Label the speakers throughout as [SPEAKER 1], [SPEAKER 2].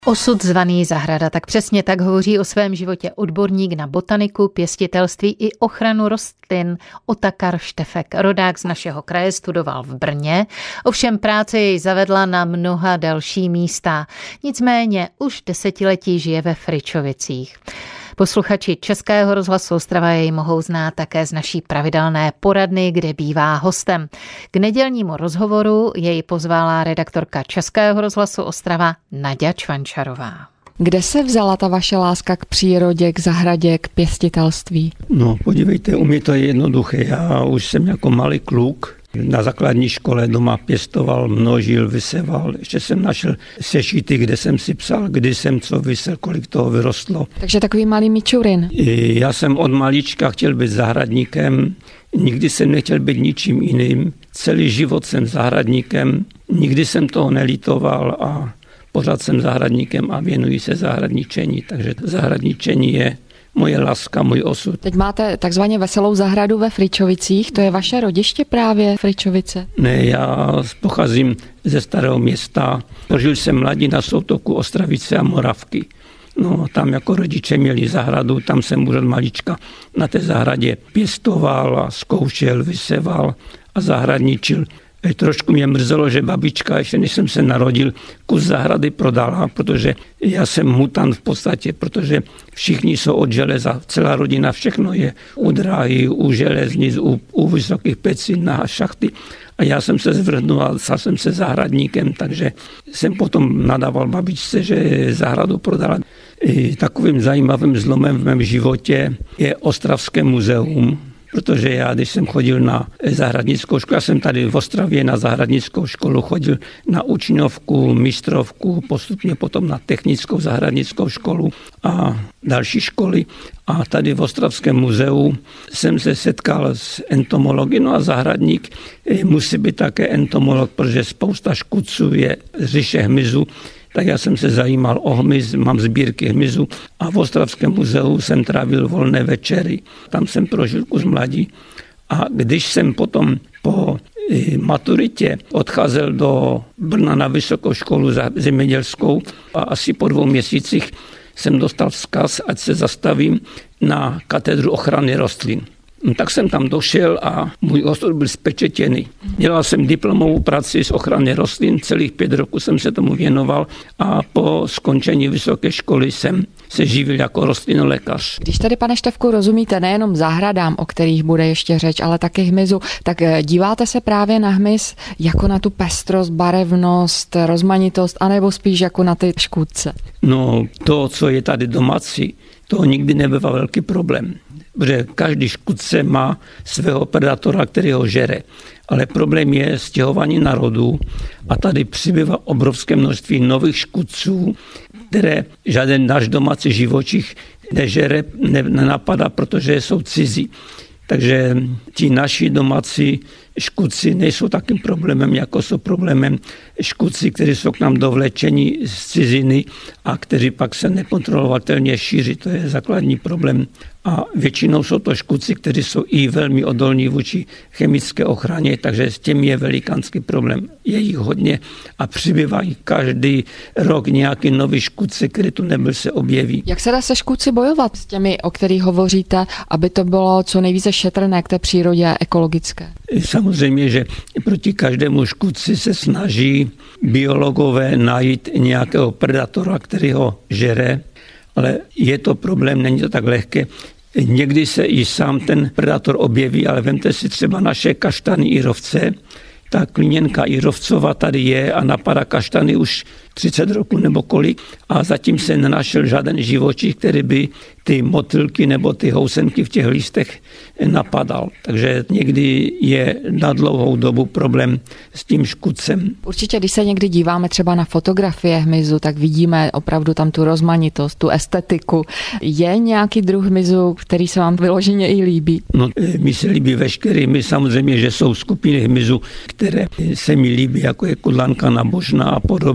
[SPEAKER 1] Osud zvaný zahrada, tak přesně tak hovoří o svém životě odborník na botaniku, pěstitelství i ochranu rostlin Otakar Štefek. Rodák z našeho kraje, studoval v Brně, ovšem práce jej zavedla na mnoha další místa. Nicméně už desetiletí žije ve Fričovicích. Posluchači Českého rozhlasu Ostrava jej mohou znát také z naší pravidelné poradny, kde bývá hostem. K nedělnímu rozhovoru jej pozvala redaktorka Českého rozhlasu Ostrava Naďa Čvančarová.
[SPEAKER 2] Kde se vzala ta vaše láska k přírodě, k zahradě, k pěstitelství?
[SPEAKER 3] No, podívejte, u mě to je jednoduché. Já už jsem jako malý kluk na základní škole doma pěstoval, množil, vyseval. Ještě jsem našel sešity, kde jsem si psal, kdy jsem co vysel, kolik toho vyrostlo.
[SPEAKER 2] Takže takový malý mičurin.
[SPEAKER 3] Já jsem od malička chtěl být zahradníkem, nikdy jsem nechtěl být ničím jiným. Celý život jsem zahradníkem, nikdy jsem toho nelitoval a pořád jsem zahradníkem a věnuji se zahradničení. Takže zahradničení je moje láska, můj osud.
[SPEAKER 2] Teď máte takzvaně veselou zahradu ve Fričovicích, to je vaše rodiště právě, Fričovice?
[SPEAKER 3] Ne, já pocházím ze Starého Města. Prožil jsem mladí na soutoku Ostravice a Moravky. No, tam jako rodiče měli zahradu, tam jsem už od malička na té zahradě pěstoval a zkoušel, vyseval a zahradničil. Trošku mě mrzelo, že babička, ještě než jsem se narodil, kus zahrady prodala, protože já jsem mutant v podstatě, protože všichni jsou od železa, celá rodina, všechno je u dráhy, u železnic, u vysokých pecí, na šachty. A já jsem se zvrhnul a stal jsem se zahradníkem, takže jsem potom nadával babičce, že zahradu prodala. I takovým zajímavým zlomem v mém životě je Ostravské muzeum. Protože já, když jsem chodil na zahradnickou školu, já jsem tady v Ostravě na zahradnickou školu chodil na učňovku, mistrovku, postupně potom na technickou zahradnickou školu a další školy. A tady v Ostravském muzeu jsem se setkal s entomology, no a zahradník musí být také entomolog, protože spousta škůdců je z říše hmyzu. Tak já jsem se zajímal o hmyz, mám sbírky hmyzu a v Ostravském muzeu jsem trávil volné večery. Tam jsem prožil kus mladí. A když jsem potom po maturitě odcházel do Brna na vysokou školu zemědělskou a asi po 2 měsících jsem dostal vzkaz, ať se zastavím na katedru ochrany rostlin. Tak jsem tam došel a můj osud byl spečetěný. Dělal jsem diplomovou práci z ochrany rostlin, celých 5 roků jsem se tomu věnoval a po skončení vysoké školy jsem se živil jako rostlinolékař.
[SPEAKER 2] Když tady, pane Štefku, rozumíte nejenom zahradám, o kterých bude ještě řeč, ale taky hmyzu, tak díváte se právě na hmyz jako na tu pestrost, barevnost, rozmanitost, anebo spíš jako na ty škůdce?
[SPEAKER 3] No, to, co je tady domácí, to nikdy nebyl velký problém. Protože každý škůdce má svého predátora, který ho žere. Ale problém je stěhování národů a tady přibývá obrovské množství nových škůdců, které žádný náš domácí živočich nežere, nenapadá, protože jsou cizí. Takže ti naši domácí škůdci nejsou takým problémem, jako jsou problémem škůdci, kteří jsou k nám dovlečeni z ciziny a kteří pak se nekontrolovatelně šíří. To je základní problém. A většinou jsou to škůdci, kteří jsou i velmi odolní vůči chemické ochraně, takže s tím je velikánský problém. Je jich hodně a přibývají každý rok nějaký nový škůdce, který tu nebyl, se objeví.
[SPEAKER 2] Jak se dá se škůdci bojovat s těmi, o kterých hovoříte, aby to bylo co nejvíce šetrné k té přírodě a ekologické?
[SPEAKER 3] Samozřejmě, že proti každému škůdci se snaží biologové najít nějakého predátora, který ho žere, ale je to problém, není to tak lehké. Někdy se i sám ten predátor objeví, ale vemte si třeba naše kaštany irovce. Ta klíněnka irovcova tady je a napadá kaštany už 30 roků nebo kolik a zatím se nenašel žádný živočich, který by ty motylky nebo ty housenky v těch listech napadal. Takže někdy je na dlouhou dobu problém s tím škůdcem.
[SPEAKER 2] Určitě, když se někdy díváme třeba na fotografie hmyzu, tak vidíme opravdu tam tu rozmanitost, tu estetiku. Je nějaký druh hmyzu, který se vám vyloženě i líbí?
[SPEAKER 3] No, mi se líbí veškerý hmyz, samozřejmě, že jsou skupiny hmyzu, které se mi líbí, jako je kudlanka nabožná a podobně.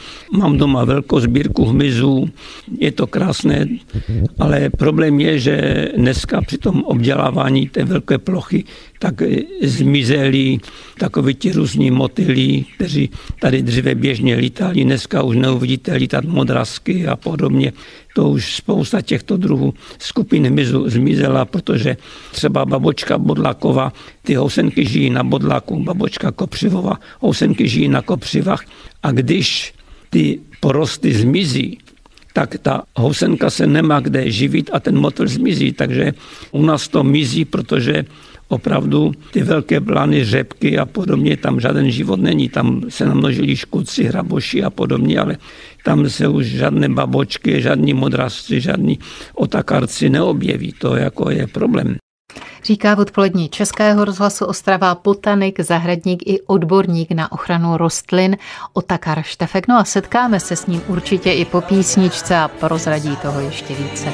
[SPEAKER 3] Mám doma velkou sbírku hmyzu, je to krásné, ale problém je, že dneska při tom obdělávání té velké plochy tak zmizeli takoví ti různí motylí, kteří tady dříve běžně lítali, dneska už neuvidíte lítat modrazky a podobně. To už spousta těchto druhů skupin hmyzu zmizela, protože třeba babočka bodláková, ty housenky žijí na bodláku, babočka kopřivová, housenky žijí na kopřivách. A když ty porosty zmizí, tak ta housenka se nemá kde živit a ten motýl zmizí. Takže u nás to mizí, protože opravdu ty velké plány, řepky a podobně, tam žádný život není. Tam se namnožili škůdci, hraboši a podobně, ale tam se už žádné babočky, žádní modrazci, žádní otakarci neobjeví. To jako je problém.
[SPEAKER 1] Říká v odpolední Českého rozhlasu Ostrava botanik, zahradník i odborník na ochranu rostlin Otakar Štefek. No a setkáme se s ním určitě i po písničce a prozradí toho ještě více.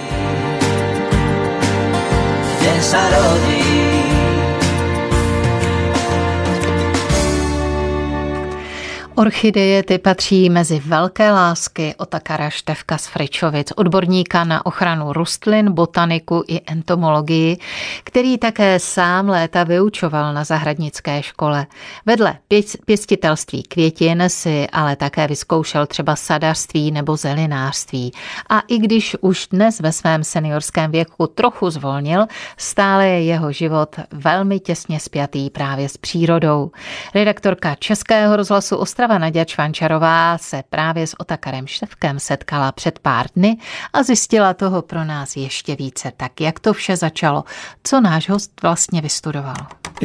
[SPEAKER 1] Orchideje ty patří mezi velké lásky Otakara Štefka z Fričovic, odborníka na ochranu rostlin, botaniku i entomologii, který také sám léta vyučoval na zahradnické škole. Vedle pěstitelství květin si ale také vyzkoušel třeba sadařství nebo zelinářství. A i když už dnes ve svém seniorském věku trochu zvolnil, stále je jeho život velmi těsně spjatý právě s přírodou. Redaktorka Českého rozhlasu Ostrava Naďa Čvančarová se právě s Otakarem Štefkem setkala před pár dny a zjistila toho pro nás ještě více. Tak jak to vše začalo? Co náš host vlastně vystudoval?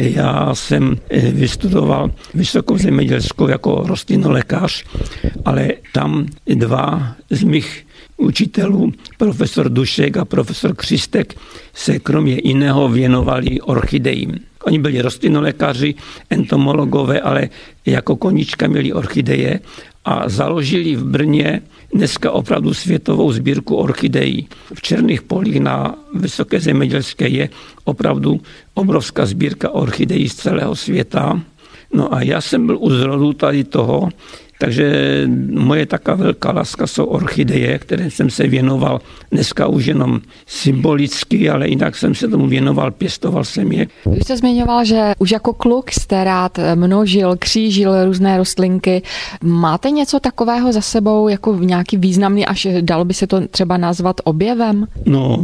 [SPEAKER 3] Já jsem vystudoval vysokou zemědělskou jako rostlinolékař, ale tam dva z mých učitelů, profesor Dušek a profesor Křistek, se kromě jiného věnovali orchidejím. Oni byli rostlinolékaři, entomologové, ale jako koníčka měli orchideje a založili v Brně dneska opravdu světovou sbírku orchidejí. V Černých polích na Vysoké zemědělské je opravdu obrovská sbírka orchidejí z celého světa. No a já jsem byl u zrodu tady toho, takže moje taková velká láska jsou orchideje, které jsem se věnoval dneska už jenom symbolicky, ale jinak jsem se tomu věnoval, pěstoval jsem je.
[SPEAKER 2] Vy jste zmiňoval, že už jako kluk jste rád množil, křížil různé rostlinky. Máte něco takového za sebou jako nějaký významný, až dalo by se to třeba nazvat objevem?
[SPEAKER 3] No,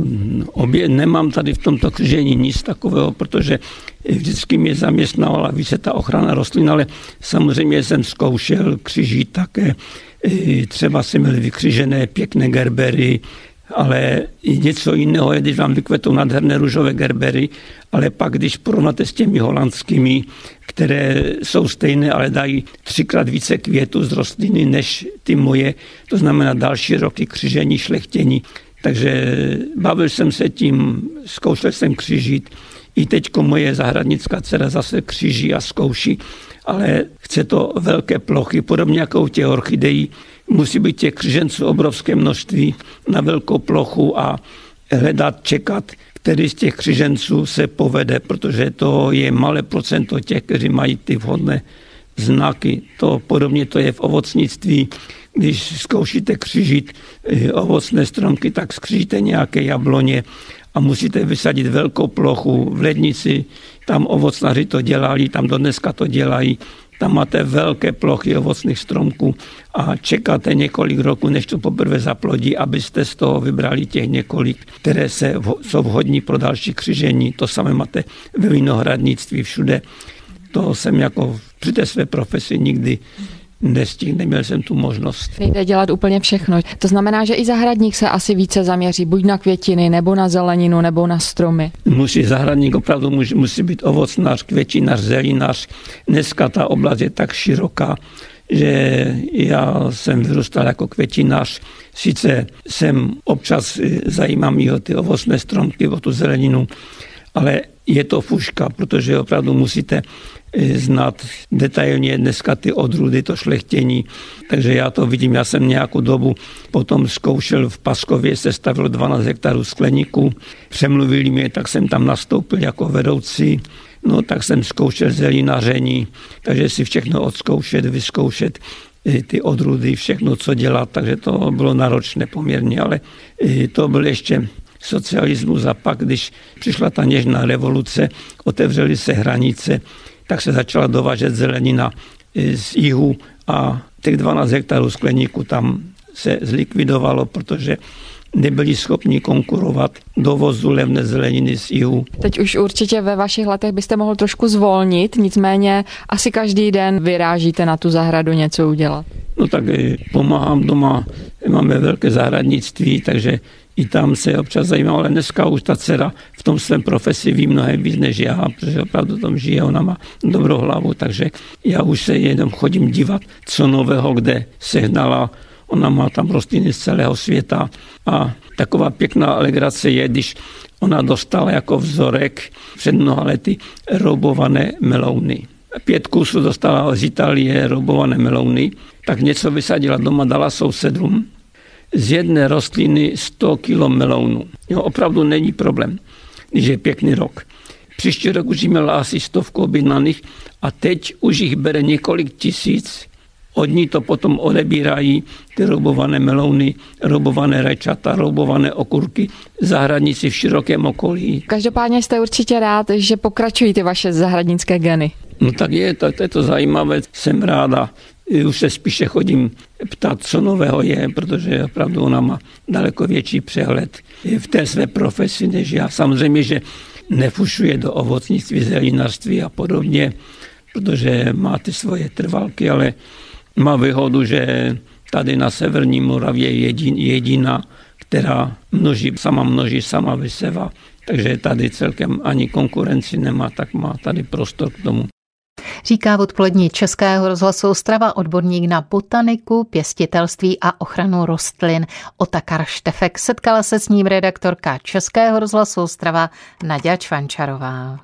[SPEAKER 3] nemám tady v tomto křížení nic takového, protože vždycky mě zaměstnávala více ta ochrana rostlin, ale samozřejmě jsem zkoušel křížit také. Třeba jsem měl vykřížené pěkné gerbery, ale něco jiného je, když vám vykvetou nádherné růžové gerbery, ale pak, když porovnáte s těmi holandskými, které jsou stejné, ale dají 3x více květů z rostliny než ty moje, to znamená další roky křížení, šlechtění. Takže bavil jsem se tím, zkoušel jsem křížit. I teďko moje zahradnická dcera zase kříží a zkouší, ale chce to velké plochy, podobně jako u těch orchidejí. Musí být těch kříženců obrovské množství na velkou plochu a hledat, čekat, který z těch kříženců se povede, protože to je malé procento těch, kteří mají ty vhodné znaky. Podobně to je v ovocnictví. Když zkoušíte křížit ovocné stromky, tak skřížíte nějaké jabloně a musíte vysadit velkou plochu v lednici. Tam ovocnaři to dělali, tam do dneska to dělají. Tam máte velké plochy ovocných stromků a čekáte několik roků, než to poprvé zaplodí, abyste z toho vybrali těch několik, které jsou vhodní pro další křížení. To samé máte ve vinohradnictví všude. To jsem jako při té své profesi nikdy neměl jsem tu možnost.
[SPEAKER 2] Jde dělat úplně všechno. To znamená, že i zahradník se asi více zaměří buď na květiny, nebo na zeleninu, nebo na stromy.
[SPEAKER 3] Zahradník opravdu musí být ovocnář, květinář, zelinář. Dneska ta oblast je tak široká, že já jsem vyrůstal jako květinář. Sice jsem občas zajímám i o ty ovocné stromky, o tu zeleninu, ale je to fuška, protože opravdu musíte znát detailně dneska ty odrůdy, to šlechtění. Takže já to vidím, já jsem nějakou dobu potom zkoušel v Paskově, sestavil 12 hektarů skleníků, přemluvili mě, tak jsem tam nastoupil jako vedoucí. No tak jsem zkoušel zelinaření, takže si všechno odzkoušet, vyzkoušet. ty odrůdy, všechno, co dělat, takže to bylo náročné poměrně, ale to byl ještě socialismus a pak, když přišla ta něžná revoluce, otevřely se hranice, tak se začala dovážet zelenina z jihu a těch 12 hektarů skleníku tam se zlikvidovalo, protože nebyli schopni konkurovat dovozu levné zeleniny z jihu.
[SPEAKER 2] Teď už určitě ve vašich letech byste mohl trošku zvolnit, nicméně asi každý den vyrážíte na tu zahradu něco udělat.
[SPEAKER 3] No tak pomáhám doma, máme velké zahradnictví, takže i tam se občas zajímám, ale dneska už ta dcera v tom svém profesi ví mnohem víc než já, protože opravdu tam žije, ona má dobrou hlavu, takže já už se jenom chodím dívat, co nového, kde sehnala. Ona má tam rostliny z celého světa a taková pěkná legrace je, když ona dostala jako vzorek před mnoha lety roubované melouny. 5 kusů dostala z Itálie roubované melouny, tak něco vysadila doma, dala sousedům. Z jedné rostliny 100 kg melounů. Jo, opravdu není problém, když je pěkný rok. Příští rok už měla asi 100 objednaných a teď už jich bere několik tisíc. Od ní to potom odebírají ty roubované melouny, roubované rajčata, roubované okurky, zahradníci v širokém okolí.
[SPEAKER 2] Každopádně jste určitě rád, že pokračují ty vaše zahradnické geny.
[SPEAKER 3] No tak je to zajímavé, jsem ráda. Už se spíše chodím ptát, co nového je, protože opravdu ona má daleko větší přehled v té své profesi než já. Samozřejmě, že nefušuje do ovocnictví, zelenářství a podobně, protože má ty svoje trvalky, ale má výhodu, že tady na severní Moravě je jediná, která množí, sama vysevá. Takže tady celkem ani konkurenci nemá, tak má tady prostor k tomu.
[SPEAKER 1] Říká v odpolední Českého rozhlasu Ostrava odborník na botaniku, pěstitelství a ochranu rostlin Otakar Štefek. Setkala se s ním redaktorka Českého rozhlasu Ostrava Naďa Čvančarová.